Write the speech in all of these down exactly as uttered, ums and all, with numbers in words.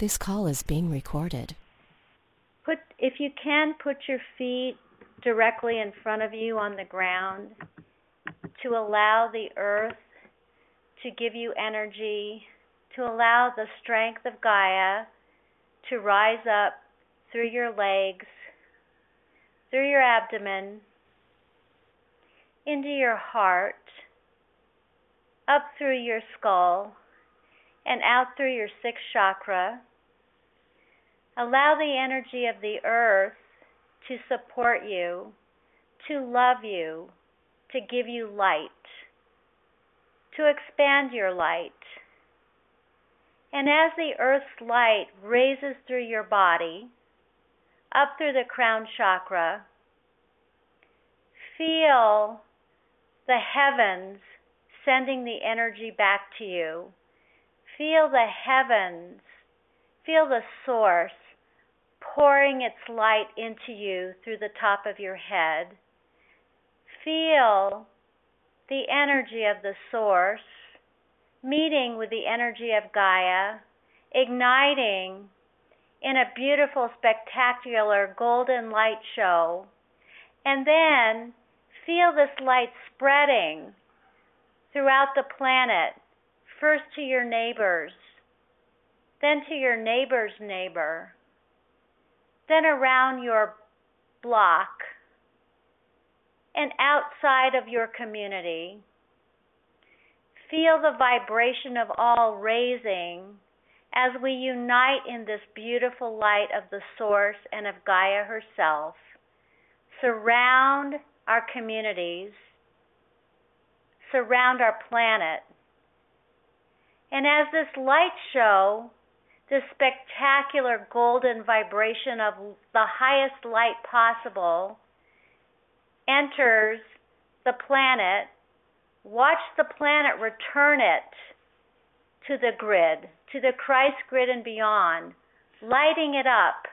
This call is being recorded. Put, if you can, put your feet directly in front of you on the ground to allow the earth to give you energy, to allow the strength of Gaia to rise up through your legs, through your abdomen, into your heart, up through your skull, and out through your sixth chakra. Allow the energy of the earth to support you, to love you, to give you light, to expand your light. And as the earth's light raises through your body, up through the crown chakra, feel the heavens sending the energy back to you. Feel the heavens, feel the source pouring its light into you through the top of your head. Feel the energy of the source meeting with the energy of Gaia, igniting in a beautiful, spectacular golden light show. And then feel this light spreading throughout the planet, first to your neighbors, then to your neighbor's neighbor, then around your block, and outside of your community. Feel the vibration of all raising as we unite in this beautiful light of the source and of Gaia herself. Surround our communities, surround our planet. And as this light show, this spectacular golden vibration of the highest light possible enters the planet, watch the planet return it to the grid, to the Christ grid and beyond, lighting it up.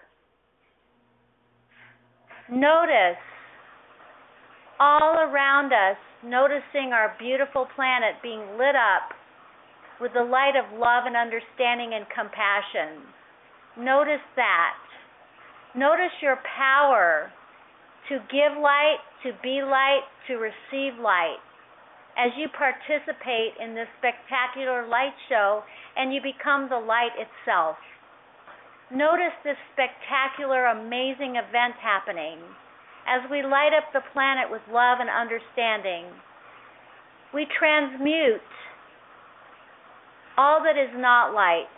Notice all around us, noticing our beautiful planet being lit up with the light of love and understanding and compassion. Notice that. Notice your power to give light, to be light, to receive light as you participate in this spectacular light show and you become the light itself. Notice this spectacular, amazing event happening as we light up the planet with love and understanding. We transmute all that is not light.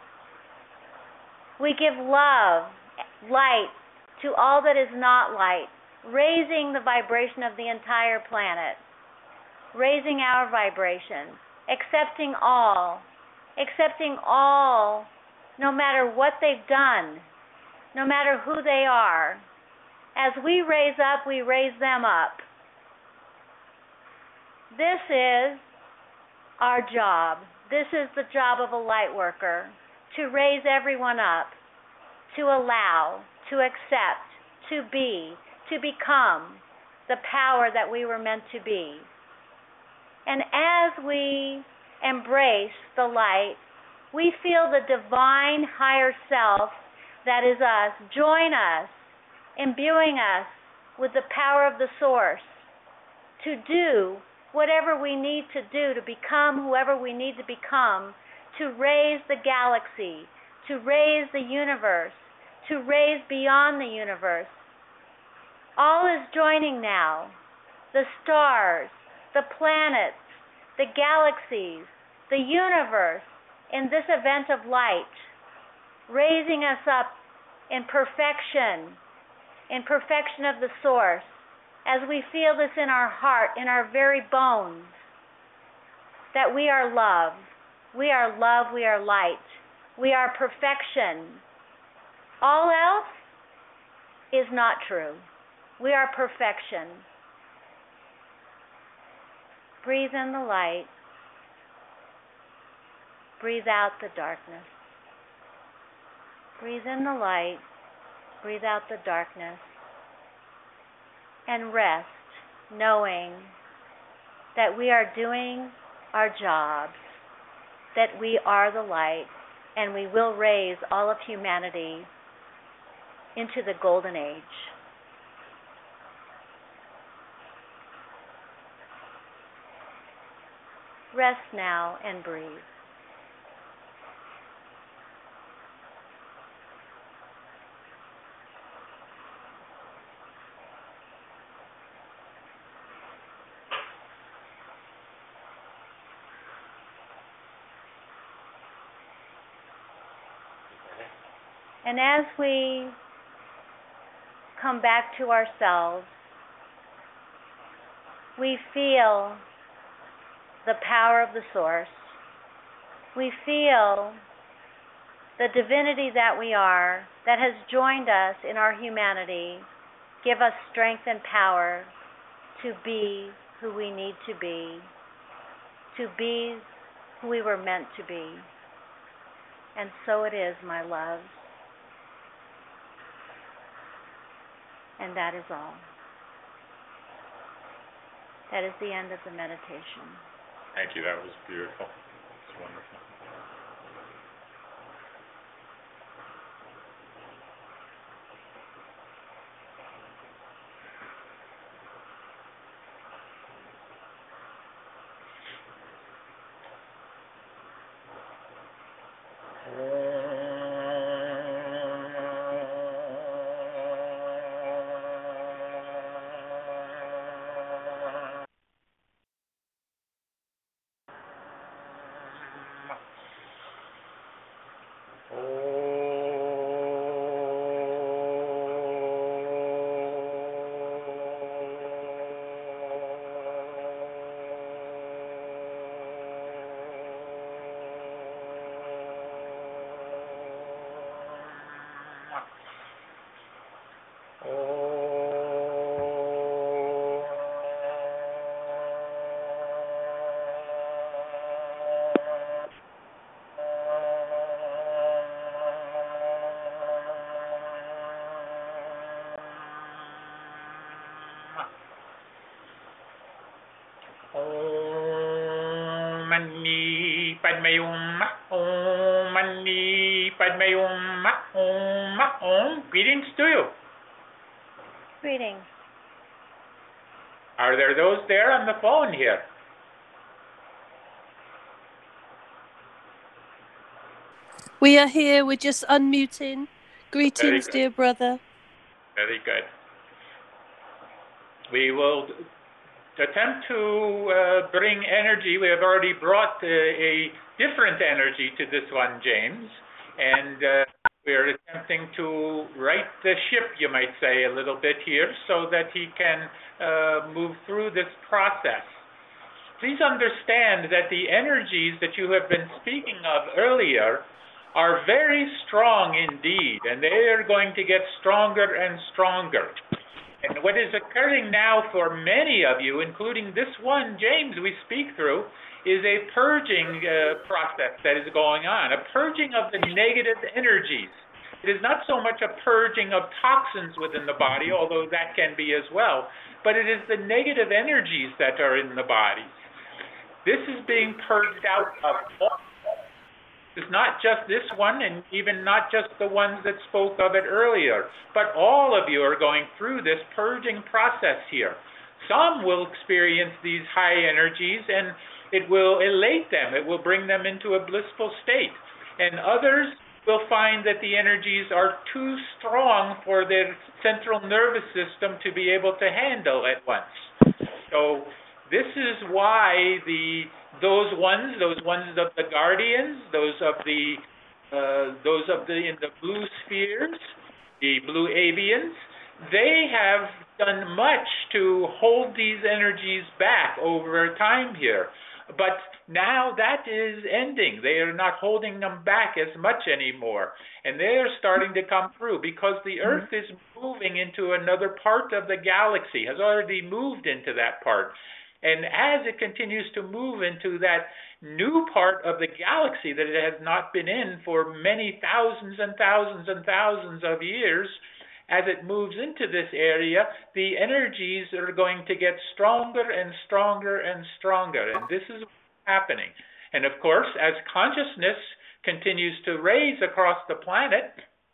We give love, light, to all that is not light, raising the vibration of the entire planet, raising our vibration, accepting all, accepting all, no matter what they've done, no matter who they are. As we raise up, we raise them up. This is our job. This is the job of a light worker, to raise everyone up, to allow, to accept, to be, to become the power that we were meant to be. And as we embrace the light, we feel the divine higher self that is us join us, imbuing us with the power of the source to do whatever we need to do to become whoever we need to become, to raise the galaxy, to raise the universe, to raise beyond the universe. All is joining now. The stars, the planets, the galaxies, the universe in this event of light, raising us up in perfection, in perfection of the source, as we feel this in our heart, in our very bones, that we are love, we are love, we are light, we are perfection. All else is not true. We are perfection. Breathe in the light. Breathe out the darkness. Breathe in the light. Breathe out the darkness. And rest, knowing that we are doing our jobs, that we are the light, and we will raise all of humanity into the golden age. Rest now and breathe. And as we come back to ourselves, we feel the power of the Source. We feel the divinity that we are, that has joined us in our humanity, give us strength and power to be who we need to be, to be who we were meant to be. And so it is, my loves. And that is all. That is the end of the meditation. Thank you. That was beautiful. It's wonderful. Om Mani Padme Hum. Om Mani Padme Hum. Om. Om. Greetings to you. Greetings. Are there those there on the phone here? We are here. We're just unmuting. Greetings, dear brother. Very good. We will attempt to uh, bring energy. We have already brought uh, a different energy to this one, James, and uh, we are attempting to right the ship, you might say, a little bit here so that he can uh, move through this process. Please understand that the energies that you have been speaking of earlier are very strong indeed, and they are going to get stronger and stronger. And what is occurring now for many of you, including this one, James, we speak through, is a purging uh, process that is going on, a purging of the negative energies. It is not so much a purging of toxins within the body, although that can be as well, but it is the negative energies that are in the body. This is being purged out of all. It's not just this one, and even not just the ones that spoke of it earlier, but all of you are going through this purging process here. Some will experience these high energies, and it will elate them. It will bring them into a blissful state. And others will find that the energies are too strong for their central nervous system to be able to handle at once. So this is why the those ones, those ones of the guardians, those of the uh, those of the in the blue spheres, the blue avians, they have done much to hold these energies back over time here. But now that is ending. They are not holding them back as much anymore. And they are starting to come through because the Earth is moving into another part of the galaxy, has already moved into that part. And as it continues to move into that new part of the galaxy that it has not been in for many thousands and thousands and thousands of years, as it moves into this area, the energies are going to get stronger and stronger and stronger. And this is what's happening. And of course, as consciousness continues to raise across the planet,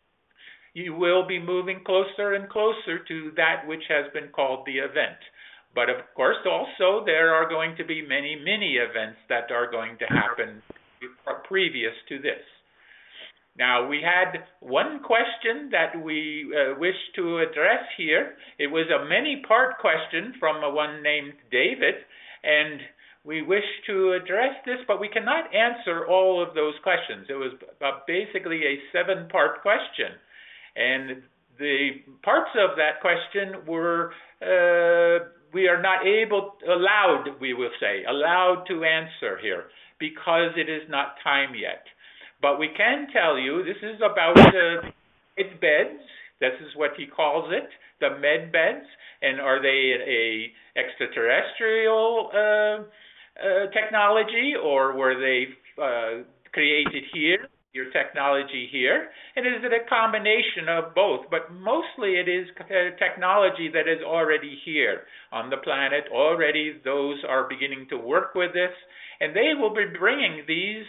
you will be moving closer and closer to that which has been called the event. But of course, also, there are going to be many mini events that are going to happen previous to this. Now, we had one question that we uh, wish to address here. It was a many-part question from a one named David, and we wish to address this, but we cannot answer all of those questions. It was uh, basically a seven-part question, and the parts of that question were uh, we are not able, allowed, we will say, allowed to answer here because it is not time yet. But we can tell you this is about uh, med beds. This is what he calls it, the med beds. And are they a extraterrestrial uh, uh, technology, or were they uh, created here? Your technology here, and is it a combination of both? But mostly it is technology that is already here on the planet. Already those are beginning to work with this, and they will be bringing these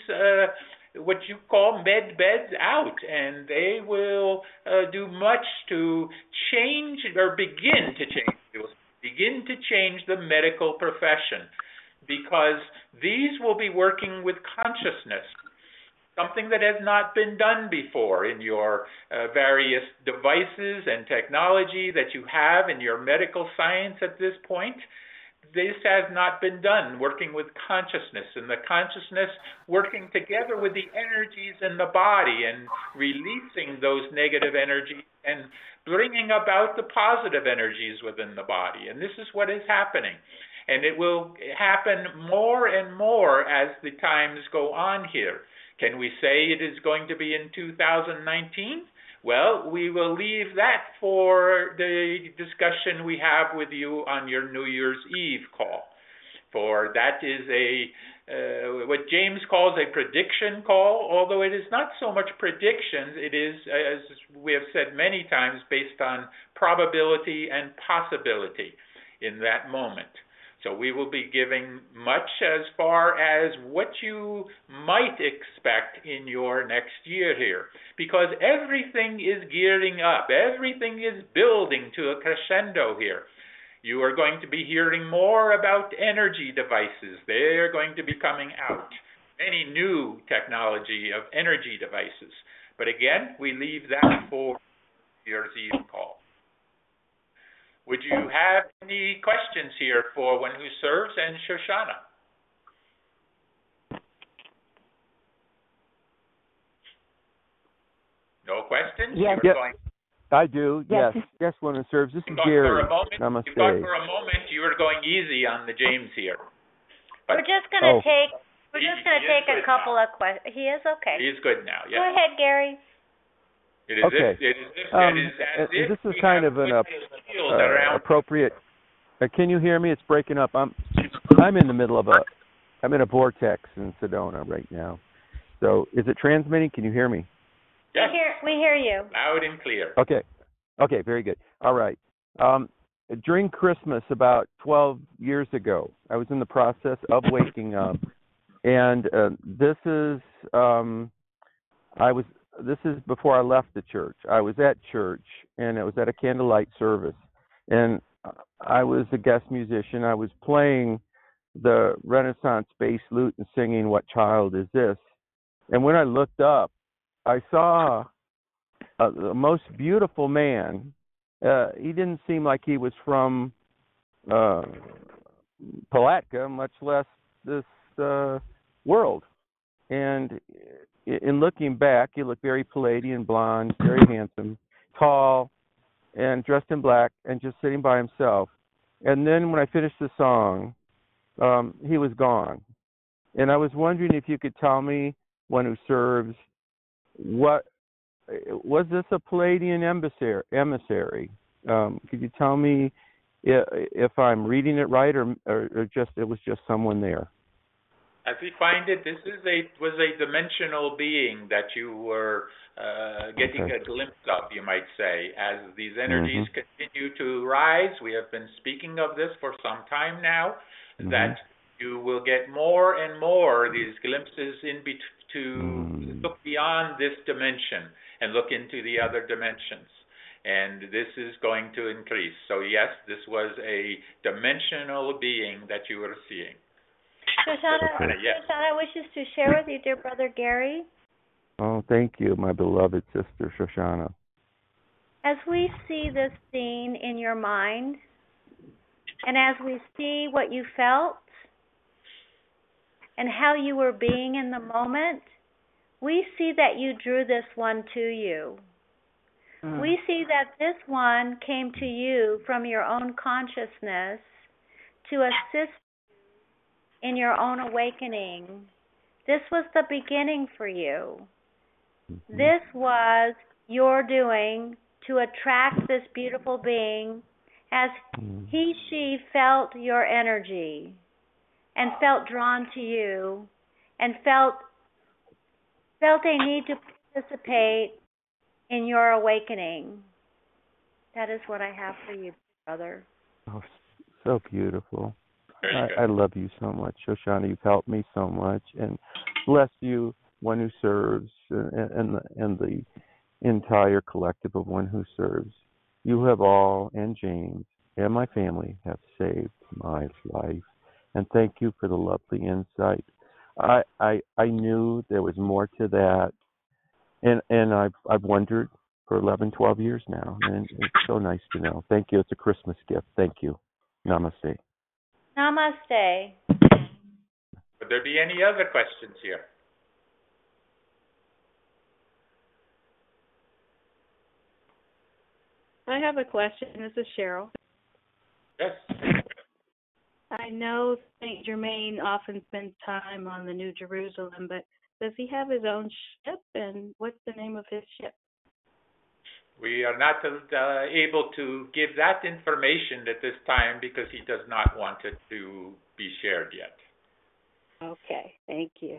uh, what you call med beds out, and they will uh, do much to change or begin to change. They will begin to change the medical profession, because these will be working with consciousness. Something that has not been done before in your uh, various devices and technology that you have in your medical science at this point. This has not been done, working with consciousness, and the consciousness working together with the energies in the body and releasing those negative energies and bringing about the positive energies within the body. And this is what is happening. And it will happen more and more as the times go on here. Can we say it is going to be in two thousand nineteen? Well, we will leave that for the discussion we have with you on your New Year's Eve call. For that is a uh, what James calls a prediction call, although it is not so much predictions. It is, as we have said many times, based on probability and possibility in that moment. So we will be giving much as far as what you might expect in your next year here, because everything is gearing up. Everything is building to a crescendo here. You are going to be hearing more about energy devices. They're going to be coming out. Any new technology of energy devices. But again, we leave that for your Eve call. Would you have any questions here for One Who Serves and Shoshana? No questions? Yes. You were Yep. going, I do. Yes. Yes. Yes, One Who Serves. This you is thought Gary. for a moment, Namaste. you thought for a moment you were going easy on the James here. But We're just going to Oh. take, we're He- just going he to is take a good couple now. of questions. He is okay. He is good now, yes. Go ahead, Gary. It is Okay. if, it is if, Um, it is as uh, if this is we kind have of an put uh, the shield uh, around. appropriate. Uh, can you hear me? It's breaking up. I'm I'm in the middle of a I'm in a vortex in Sedona right now. So is it transmitting? Can you hear me? Yes, We hear, we hear you. loud and clear. Okay. Okay. Very good. All right. Um, during Christmas about twelve years ago, I was in the process of waking up, and uh, this is um, I was this is before I left the church. I was at church, and it was at a candlelight service, and I was a guest musician. I was playing the Renaissance bass lute and singing "What Child Is This?" And when I looked up, I saw uh, the most beautiful man. Uh, he didn't seem like he was from uh, Palatka, much less this uh, world. And in looking back, he looked very Palladian, blonde, very handsome, tall, and dressed in black, and just sitting by himself. And then when I finished the song, um, he was gone. And I was wondering if you could tell me, One Who Serves, what was this a Palladian emissary? emissary? Um, could you tell me if, if I'm reading it right, or, or, or just it was just someone there? As we find it, this is a was a dimensional being that you were uh, getting Okay. a glimpse of, you might say, as these energies Mhm. continue to rise. We have been speaking of this for some time now, Mhm. that you will get more and more these glimpses in bet- to Mm. look beyond this dimension and look into the other dimensions. And this is going to increase. So yes, this was a dimensional being that you were seeing. Shoshana, Okay. Yes. Shoshana wishes to share with you, dear brother Gary. Oh, thank you, my beloved sister Shoshana. As we see this scene in your mind, and as we see what you felt, and how you were being in the moment, we see that you drew this one to you. Mm. We see that this one came to you from your own consciousness to assist you in your own awakening. This was the beginning for you. Mm-hmm. This was your doing to attract this beautiful being as mm. he, she felt your energy and felt drawn to you and felt felt a need to participate in your awakening. That is what I have for you, brother. Oh, so beautiful. I, I love you so much, Shoshana. You've helped me so much, and bless you, One Who Serves, and, and, the, and the entire collective of One Who Serves. You have all, and James, and my family have saved my life. And thank you for the lovely insight. I, I I knew there was more to that, and and I've I've wondered for eleven, twelve years now, and it's so nice to know. Thank you. It's a Christmas gift. Thank you. Namaste. Namaste. Would there be any other questions here? I have a question. This is Cheryl. Yes. I know Saint Germain often spends time on the New Jerusalem, but does he have his own ship, and what's the name of his ship? We are not uh, able to give that information at this time because he does not want it to be shared yet. Okay, thank you.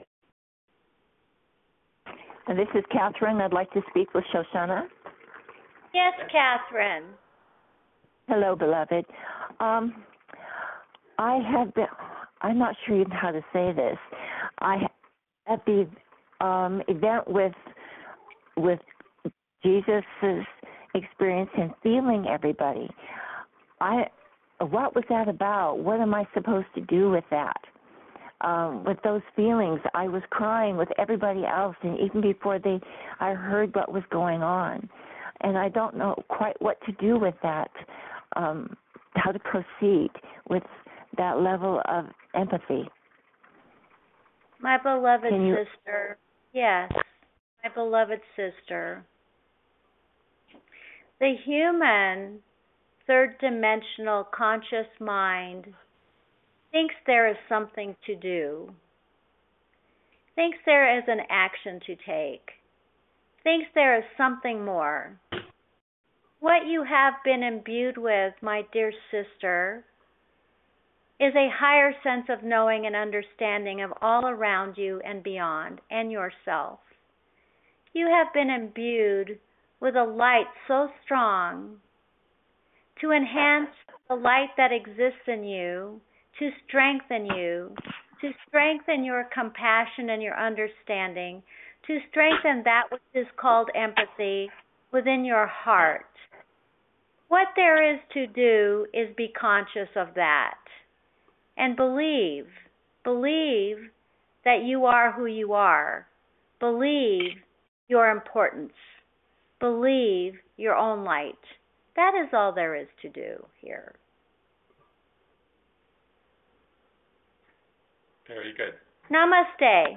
And this is Catherine. I'd like to speak with Shoshana. Yes, Catherine. Hello, beloved. Um, I have been, I'm not sure even how to say this. I, at the um, event with with Jesus' experience and feeling everybody, I, what was that about? What am I supposed to do with that? Um, with those feelings, I was crying with everybody else, and even before they, I heard what was going on. And I don't know quite what to do with that, um, how to proceed with that level of empathy. My beloved you... sister, yes, my beloved sister. The human third-dimensional conscious mind thinks there is something to do, thinks there is an action to take, thinks there is something more. What you have been imbued with, my dear sister, is a higher sense of knowing and understanding of all around you and beyond, and yourself. You have been imbued with a light so strong to enhance the light that exists in you, to strengthen you, to strengthen your compassion and your understanding, to strengthen that which is called empathy within your heart. What there is to do is be conscious of that and believe, believe that you are who you are. Believe your importance. Believe your own light. That is all there is to do here. Very good. Namaste.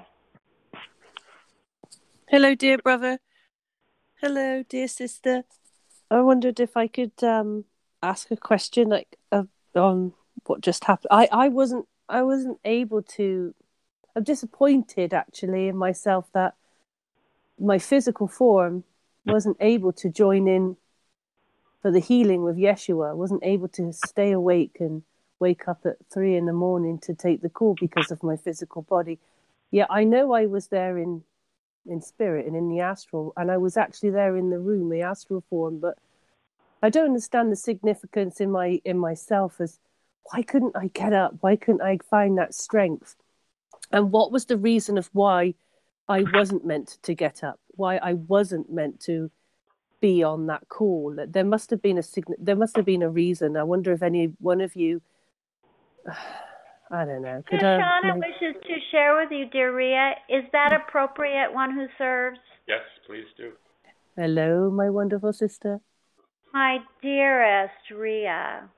Hello, dear brother. Hello, dear sister. I wondered if I could um, ask a question, like uh, on what just happened. I, I wasn't I wasn't able to. I'm disappointed actually in myself that my physical form wasn't able to join in for the healing with Yeshua. I wasn't able to stay awake and wake up at three in the morning to take the call because of my physical body. Yeah, I know I was there in in spirit and in the astral, and I was actually there in the room, the astral form, but I don't understand the significance in my in myself as why couldn't I get up? Why couldn't I find that strength? And what was the reason of why I wasn't meant to get up, why I wasn't meant to be on that call. There must have been a sign- there must have been a reason. I wonder if any one of you, I don't know. Could I, Shoshana my- wishes to share with you, dear Rhea. Is that appropriate, one who serves? Yes, please do. Hello, my wonderful sister. My dearest Rhea,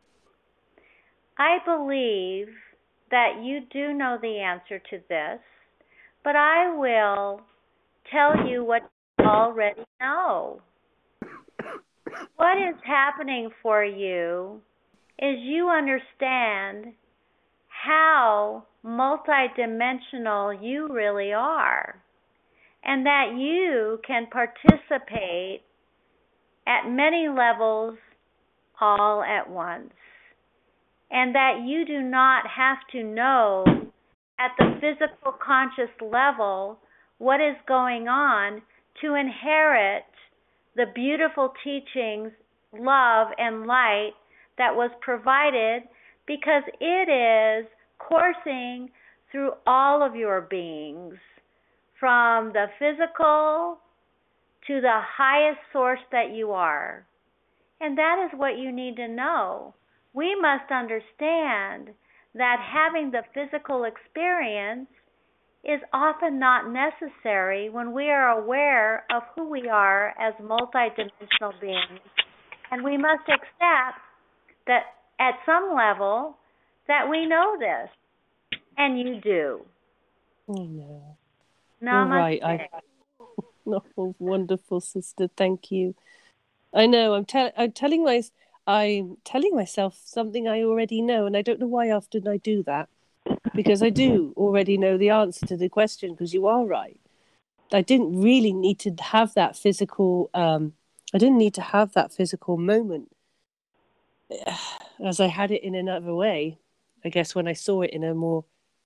I believe that you do know the answer to this, but I will tell you what you already know. What is happening for you is you understand how multidimensional you really are, and that you can participate at many levels all at once, and that you do not have to know at the physical conscious level what is going on to inherit the beautiful teachings, love, and light that was provided, because it is coursing through all of your beings, from the physical to the highest source that you are. And that is what you need to know. We must understand that having the physical experience is often not necessary when we are aware of who we are as multidimensional beings. And we must accept that at some level that we know this. And you do. Oh no. Namaste. You're right. I, oh, wonderful sister. Thank you. I know. I'm, tell, I'm telling my, I'm telling myself something I already know, and I don't know why often I do that, because I do already know the answer to the question. Because you are right. I didn't really need to have that physical. Um, I didn't need to have that physical moment, as I had it in another way. I guess when I saw it in a more,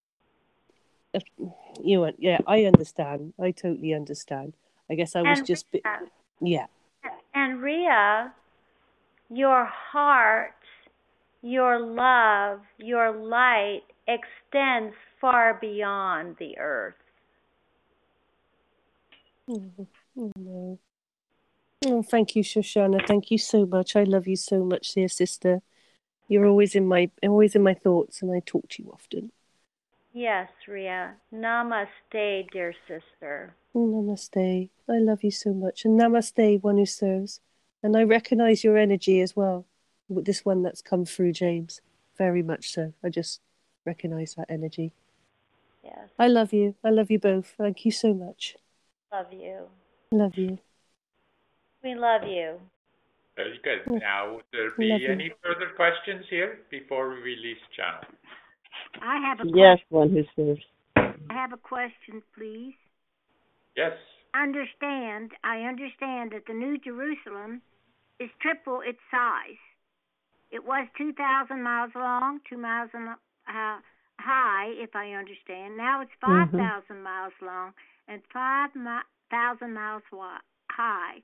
you know, yeah, I understand. I totally understand. I guess I was And just, Rhea, yeah. and Rhea, your heart, your love, your light extends far beyond the earth. Oh, oh, no. Oh, thank you, Shoshana. Thank you so much. I love you so much, dear sister. You're always in my always in my thoughts, and I talk to you often. Yes, Rhea. Namaste, dear sister. Oh, namaste. I love you so much, and namaste, one who serves. And I recognize your energy as well. With this one that's come through, James, very much so. I just recognize that energy. Yes. I love you. I love you both. Thank you so much. Love you. Love you. We love you. Very good. Now, would there Love be you. any further questions here before we release channel? I have a Yes, one who serves. question. I have a question, please. Yes. Understand, I understand that the New Jerusalem is triple its size. It was two thousand miles long, two miles in, uh, high, if I understand. Now it's five thousand mm-hmm. miles long and five thousand miles wide, high.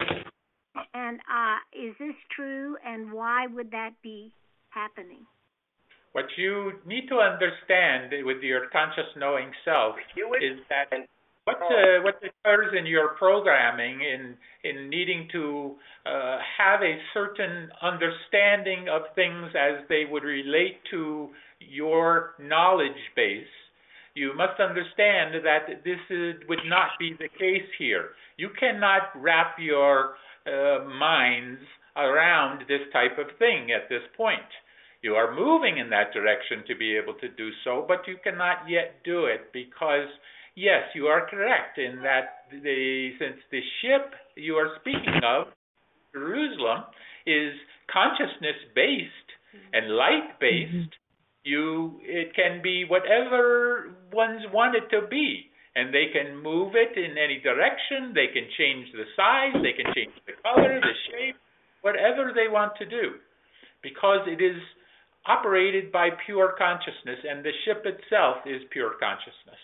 And uh, is this true, and why would that be happening? What you need to understand with your conscious knowing self is that what uh, what occurs in your programming in in needing to uh, have a certain understanding of things as they would relate to your knowledge base. You must understand that this is, would not be the case here. You cannot wrap your uh, minds around this type of thing at this point. You are moving in that direction to be able to do so, but you cannot yet do it because, yes, you are correct in that the since the ship you are speaking of, Jerusalem, is consciousness-based and light-based, mm-hmm. you it can be whatever ones want it to be. And they can move it in any direction, they can change the size, they can change the color, the shape, whatever they want to do. Because it is operated by pure consciousness, and the ship itself is pure consciousness.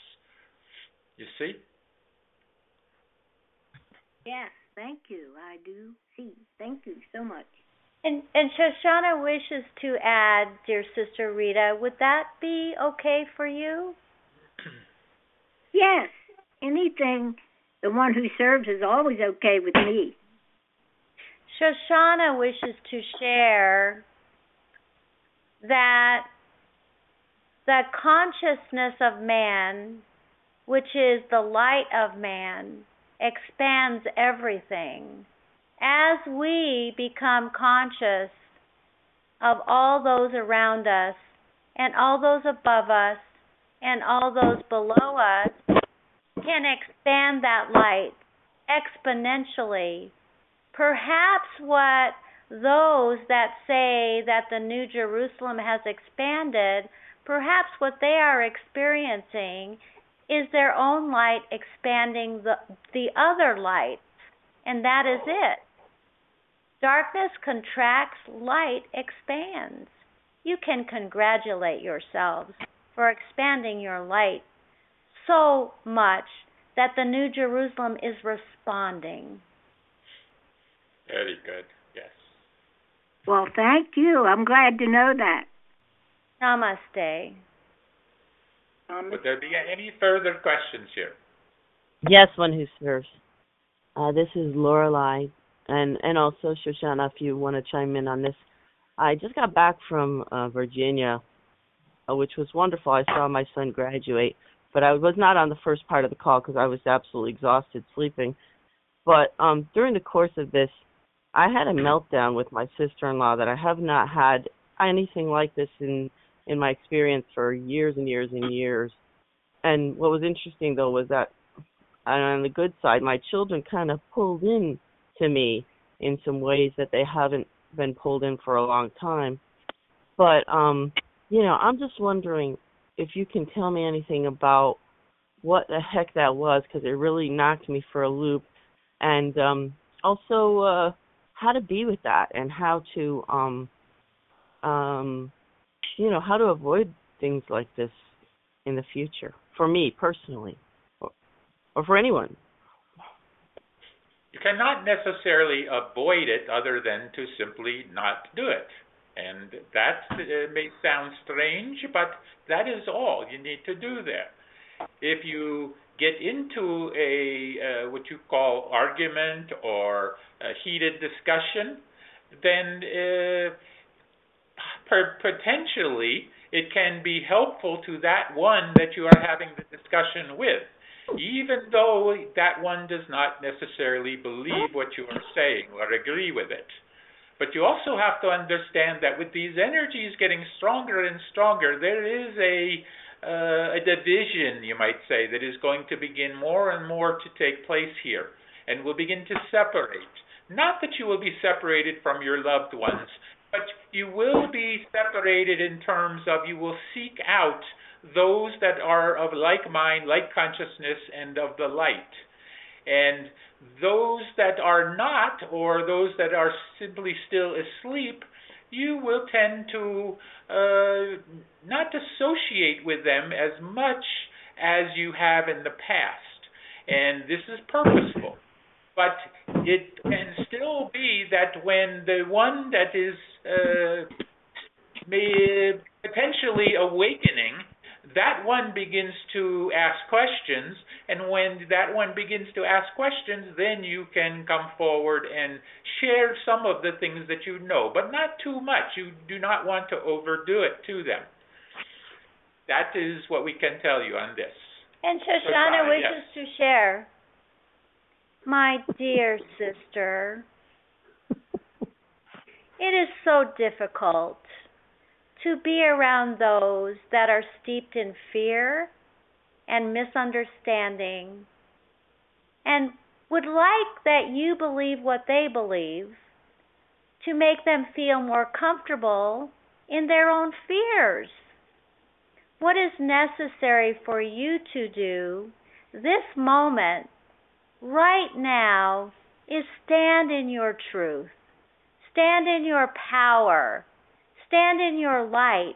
You see? Yes, thank you. I do see. Thank you so much. And, and Shoshana wishes to add, dear Sister Rita, would that be okay for you? Yes, anything, the one who serves is always okay with me. Shoshana wishes to share that the consciousness of man, which is the light of man, expands everything. As we become conscious of all those around us and all those above us and all those below us, can expand that light exponentially. Perhaps what those that say that the New Jerusalem has expanded, perhaps what they are experiencing is their own light expanding the, the other lights, and that is it. Darkness contracts, light expands. You can congratulate yourselves for expanding your light so much that the New Jerusalem is responding. Very good, yes. Well, thank you. I'm glad to know that. Namaste. Um, Would there be any further questions here? Yes, one who serves. Uh, this is Lorelei, and, and also Shoshana, if you want to chime in on this. I just got back from uh, Virginia, uh, which was wonderful. I saw my son graduate, but I was not on the first part of the call because I was absolutely exhausted sleeping. But um, during the course of this, I had a meltdown with my sister-in-law that I have not had anything like this in, in my experience for years and years and years. And what was interesting, though, was that on the good side, my children kind of pulled in to me in some ways that they haven't been pulled in for a long time. But, um, you know, I'm just wondering if you can tell me anything about what the heck that was, because it really knocked me for a loop. And um, also uh, how to be with that and how to, um, um, you know, how to avoid things like this in the future, for me personally, or, or for anyone. You cannot necessarily avoid it other than to simply not do it. And that uh, may sound strange, but that is all you need to do there. If you get into a uh, what you call argument or a heated discussion, then uh, per- potentially it can be helpful to that one that you are having the discussion with, even though that one does not necessarily believe what you are saying or agree with it. But you also have to understand that with these energies getting stronger and stronger, there is a uh, a division, you might say, that is going to begin more and more to take place here, and will begin to separate. Not that you will be separated from your loved ones, but you will be separated in terms of you will seek out those that are of like mind, like consciousness, and of the light. And those that are not, or those that are simply still asleep, you will tend to uh, not associate with them as much as you have in the past. And this is purposeful. But it can still be that when the one that is uh, may potentially awakening, that one begins to ask questions, and when that one begins to ask questions, then you can come forward and share some of the things that you know, but not too much. You do not want to overdo it to them. That is what we can tell you on this. And Shoshana Shoshana, wishes yes. to share. My dear sister, it is so difficult to be around those that are steeped in fear and misunderstanding and would like that you believe what they believe to make them feel more comfortable in their own fears. What is necessary for you to do this moment, right now, is stand in your truth, stand in your power, stand in your light,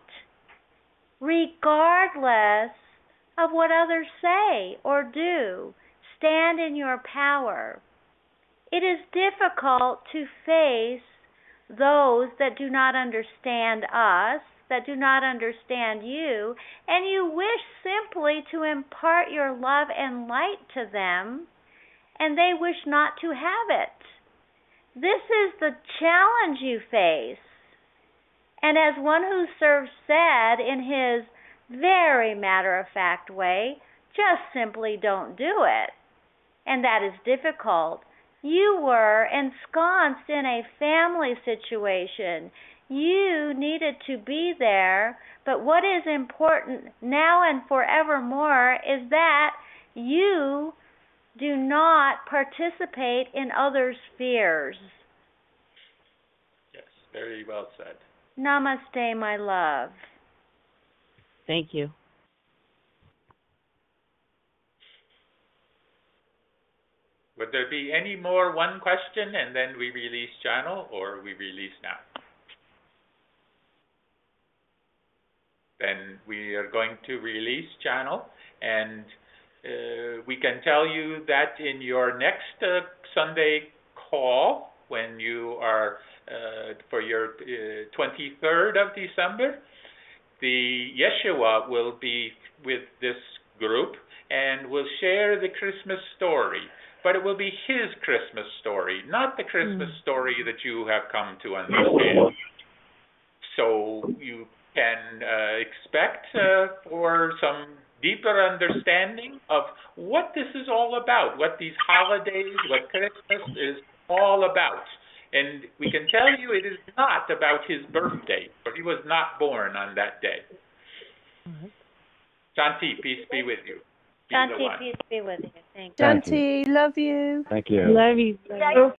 regardless of what others say or do. Stand in your power. It is difficult to face those that do not understand us that do not understand you, and you wish simply to impart your love and light to them, and they wish not to have it. This is the challenge you face. And as one who serves said in his very matter-of-fact way, just simply don't do it. And that is difficult. You were ensconced in a family situation. You needed to be there, but what is important now and forevermore is that you do not participate in others' fears. Yes, very well said. Namaste, my love. Thank you. Would there be any more one question and then we release channel, or we release now? Then we are going to release channel, and uh, we can tell you that in your next uh, Sunday call, when you are uh, for your uh, twenty-third of December, the Yeshua will be with this group and will share the Christmas story. But it will be his Christmas story, not the Christmas mm. story that you have come to understand. So you can uh, expect uh, for some deeper understanding of what this is all about, what these holidays, what Christmas is all about. And we can tell you it is not about his birthday, for he was not born on that day. Mm-hmm. Shanti, peace be with you. Shanti, peace be with you. Thank you. Shanti, love you. Thank you. Love you.